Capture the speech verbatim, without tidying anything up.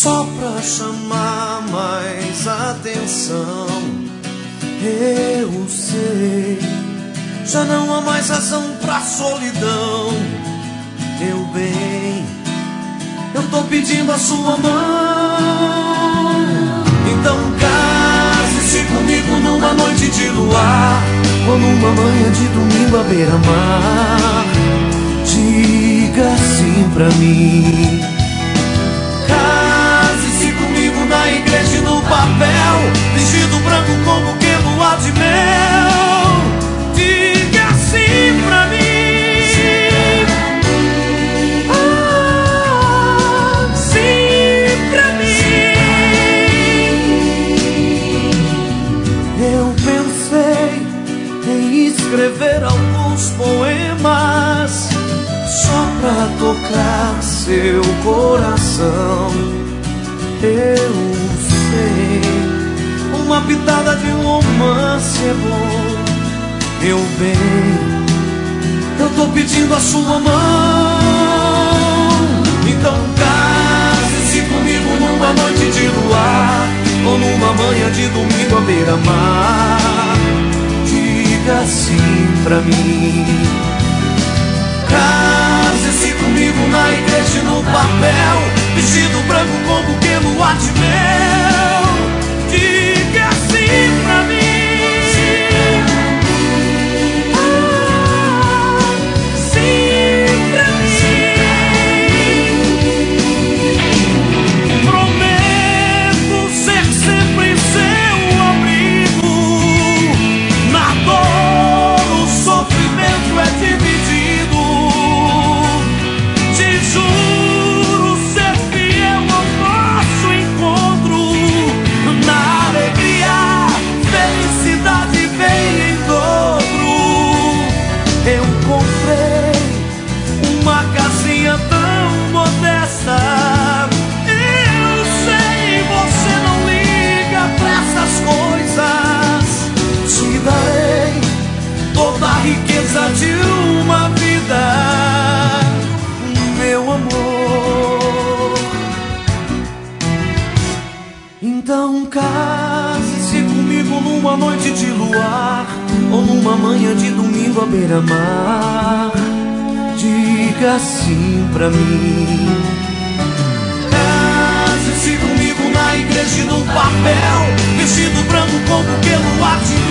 só pra chamar mais atenção. Eu sei, já não há mais razão pra solidão. Meu bem, eu tô pedindo a sua mão. Então case-se comigo numa noite de luar, ou numa manhã de domingo à beira-mar. Diga sim pra mim. Case-se comigo na igreja e no papel, vestido branco como que lua de mel. Diga sim pra mim. Ah, sim pra mim. Eu pensei em escrever alguns poemas só pra tocar seu coração. Eu sei, uma pitada de romance é bom. Meu bem, eu tô pedindo a sua mão. Então case-se comigo numa noite de luar, ou numa manhã de domingo à beira-mar. Diga sim pra mim. Case-se comigo na igreja e no papel, vestido branco como que lua de mel. Diga sim pra mim. Ah, sim pra mim. Prometo ser sempre seu abrigo. Na dor o sofrimento é dividido. Te juro ser fiel ao nosso encontro. Na alegria, felicidade vem em dobro. Eu comprei uma casinha tão modesta. Eu sei, você não liga pra essas coisas. Te darei toda a riqueza de uma vida, meu amor. Então case-se comigo numa noite de luar, ou numa manhã de domingo à beira-mar. Diga sim pra mim. Case-se comigo na igreja e no papel, vestido branco como que lua de